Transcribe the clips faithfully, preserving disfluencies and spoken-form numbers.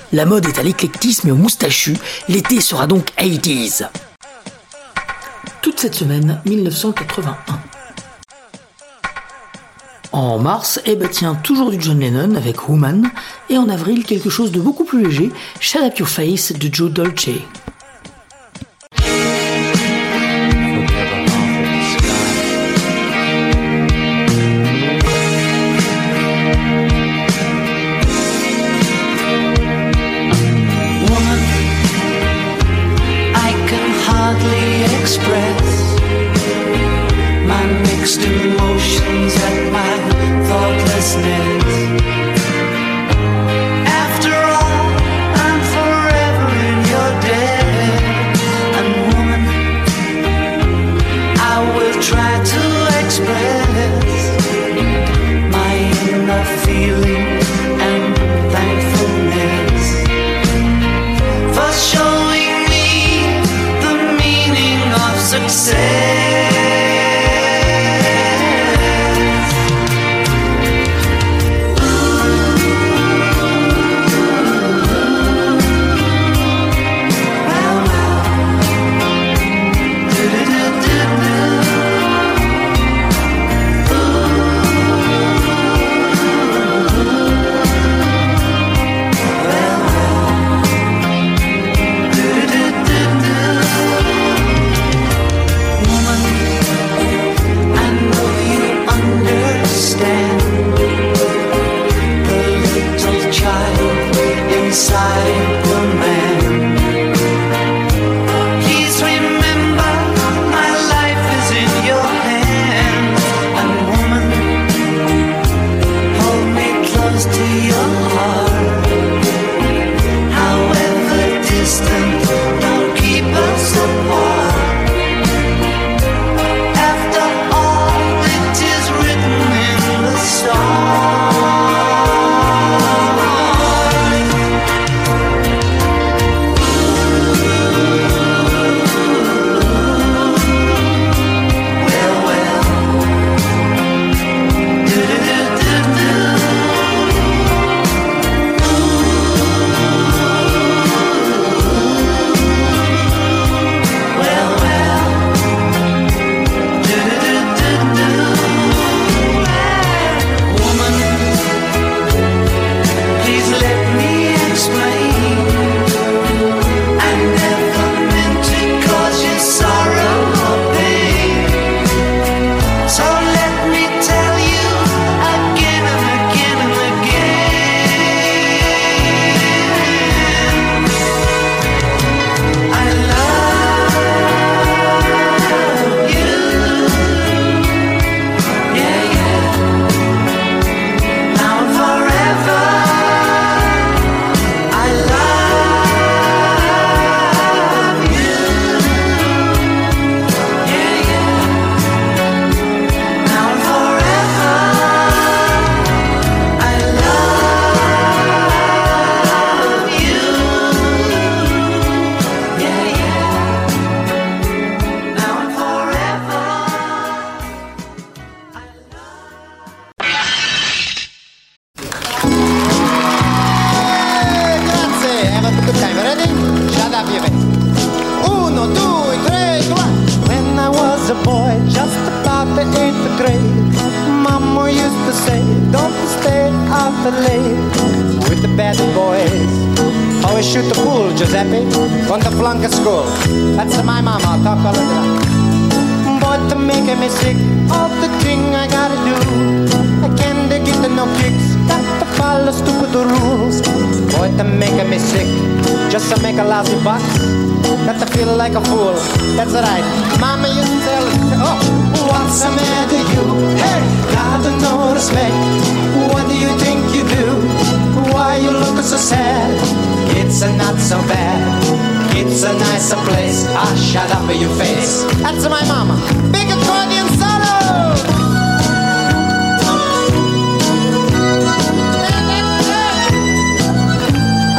La mode est à l'éclectisme et au moustachu, l'été sera donc quatre-vingt-dix. Toute cette semaine, dix-neuf cent quatre-vingt-un. En mars, eh ben tiens, toujours du John Lennon avec Woman, et en avril, quelque chose de beaucoup plus léger, Shut Up Your Face de Joe Dolce.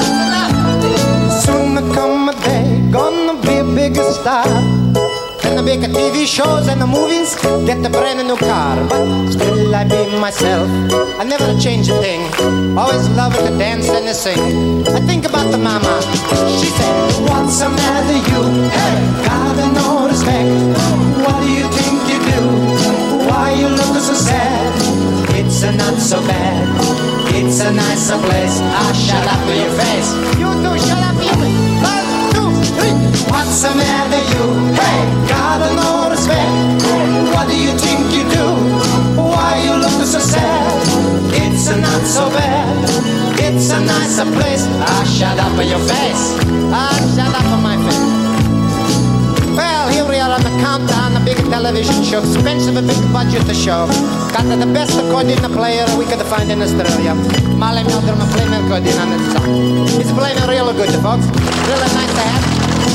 Gonna be a bigger star, and I'll be big T V shows and the movies, get a brand new car, but still I be myself. I never change a thing. Always love to dance and to sing. I think about the mama. She said, what's the matter you? Hey, got no respect. What do you think you do? Why you look so sad? It's a not so bad. It's a nicer place. Ah, shut up to your face. You two, shut up, you. One, two, three. What's the matter you? Hey, got no respect. What do you think you do? Why you look so sad? It's a not so bad. It's a nicer place. Ah, shut up to your face. Ah, shut up on my face. Well, here we are on the countdown, the big television show. Expensive, a big budget to show. Got the best accordion player we could find in Australia. Marley Meldrum playing accordion on this song. He's playing it real good, folks. Really nice to have.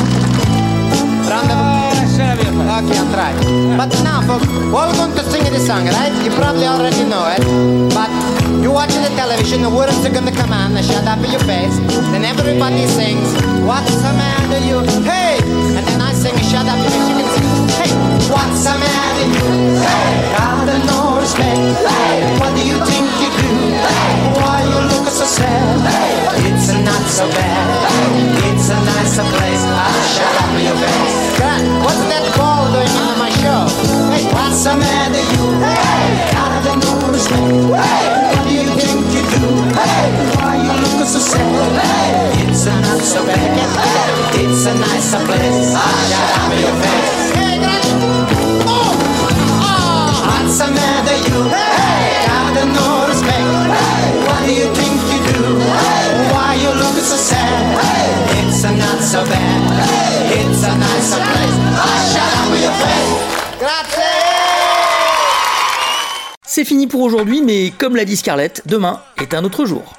Round of okay, I'll try. But now, folks, we're going to sing this song, right? You probably already know it. But you watching the television, the words are gonna come on, shut up in your face. Then everybody sings, what's the matter you? Hey! And then I sing, shut up, you can sing, hey! What's the matter you? Hey! Got no respect. Hey! What do you think you do? Hey! Why you look so sad? Hey! It's not so bad. Hey! It's a nicer place. Ah, shut up in your face. God, what's that ball doing in my show? Hey! What's the matter you? Hey! Got no respect. Hey! What do you think you do? Hey! Why you look so sad? Hey! It's a not so bad. It's a nicer place. Ah, shut up in your face. Hey, Granny! Oh! Oh! What's the matter you? Hey! Got no respect. Hey! What do you think you do? Hey! Why you look so sad? Hey! It's a not so bad. Hey! It's a nicer place. Ah, shut up in your face. Grazie! C'est fini pour aujourd'hui, mais comme l'a dit Scarlett, demain est un autre jour.